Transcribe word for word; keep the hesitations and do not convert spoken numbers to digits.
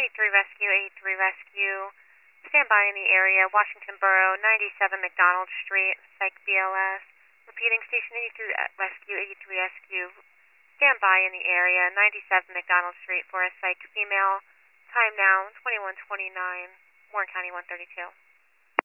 eighty-three Rescue, eighty-three Rescue. Stand by in the area, Washington Borough, ninety-seven McDonald Street, Psych B L S. Repeating, Station eighty-three Rescue, eighty-three Rescue. Stand by in the area, ninety-seven McDonald Street for a psych female. Time now, twenty-one twenty-nine, Warren County one thirty-two.